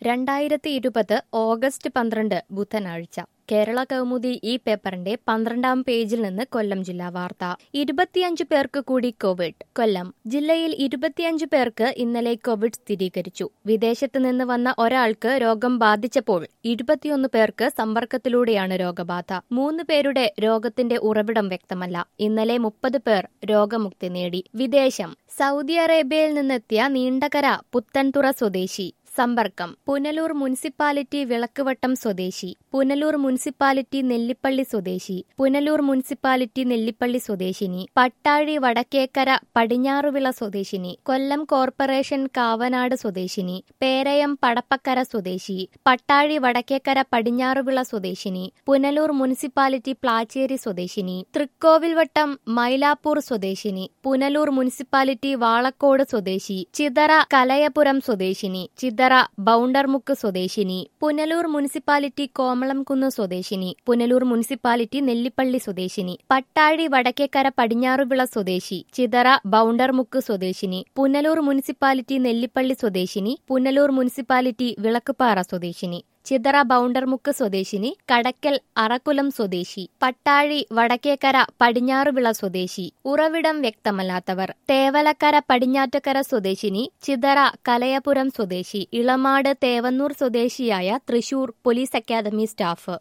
2020 August 12 ബുധനാഴ്ച കേരള കൗമുദി ഈ പേപ്പറിന്റെ 12-ാം പേജിൽ നിന്ന് കൊല്ലം ജില്ലാ വാർത്ത. 25 പേർക്ക് കൂടി കോവിഡ്. കൊല്ലം ജില്ലയിൽ 25 പേർക്ക് ഇന്നലെ കോവിഡ് സ്ഥിരീകരിച്ചു. വിദേശത്ത് നിന്ന് വന്ന ഒരാൾക്ക് രോഗം ബാധിച്ചപ്പോൾ 21 പേർക്ക് സമ്പർക്കത്തിലൂടെയാണ് രോഗബാധ. 3 പേരുടെ രോഗത്തിന്റെ ഉറവിടം വ്യക്തമല്ല. ഇന്നലെ 30 പേർ രോഗമുക്തി നേടി. വിദേശം സൗദി അറേബ്യയിൽ നിന്നെത്തിയ നീണ്ടകര പുത്തൻതുറ സ്വദേശി. സമ്പർക്കം പുനലൂർ മുനിസിപ്പാലിറ്റി വിളക്കുവട്ടം സ്വദേശി, പുനലൂർ മുനിസിപ്പാലിറ്റി നെല്ലിപ്പള്ളി സ്വദേശി, പുനലൂർ മുനിസിപ്പാലിറ്റി നെല്ലിപ്പള്ളി സ്വദേശിനി, പട്ടാഴി വടക്കേക്കര പടിഞ്ഞാറുവിള സ്വദേശിനി, കൊല്ലം കോർപ്പറേഷൻ കാവനാട് സ്വദേശിനി, പേരയം പടപ്പക്കര സ്വദേശി, പട്ടാഴി വടക്കേക്കര പടിഞ്ഞാറുവിള സ്വദേശിനി, പുനലൂർ മുനിസിപ്പാലിറ്റി പ്ലാച്ചേരി സ്വദേശിനി, തൃക്കോവിൽവട്ടം മൈലാപ്പൂർ സ്വദേശിനി, പുനലൂർ മുനിസിപ്പാലിറ്റി വാളക്കോട് സ്വദേശി, ചിതറ കലയപുരം സ്വദേശിനി, ചിതറ ബൗണ്ടർമുക്ക് സ്വദേശിനി, പുനലൂർ മുനിസിപ്പാലിറ്റി കോമളംകുന്ന് സ്വദേശിനി, പുനലൂർ മുനിസിപ്പാലിറ്റി നെല്ലിപ്പള്ളി സ്വദേശിനി, പട്ടാഴി വടക്കേക്കര പടിഞ്ഞാറുവിള സ്വദേശി, ചിതറ ബൗണ്ടർമുക്ക് സ്വദേശിനി, പുനലൂർ മുനിസിപ്പാലിറ്റി നെല്ലിപ്പള്ളി സ്വദേശിനി, പുനലൂർ മുനിസിപ്പാലിറ്റി വിളക്കുപാറ സ്വദേശിനി, ചിതറ ബൗണ്ടർമുക്ക് സ്വദേശിനി, കടക്കൽ അറക്കുലം സ്വദേശി, പട്ടാഴി വടക്കേക്കര പടിഞ്ഞാറുവിള സ്വദേശി. ഉറവിടം വ്യക്തമല്ലാത്തവർ: തേവലക്കര പടിഞ്ഞാറ്റക്കര സ്വദേശിനി, ചിതറ കലയപുരം സ്വദേശി, ഇളമാട് തേവന്നൂർ സ്വദേശിയായ തൃശൂർ പോലീസ് അക്കാദമി സ്റ്റാഫ്.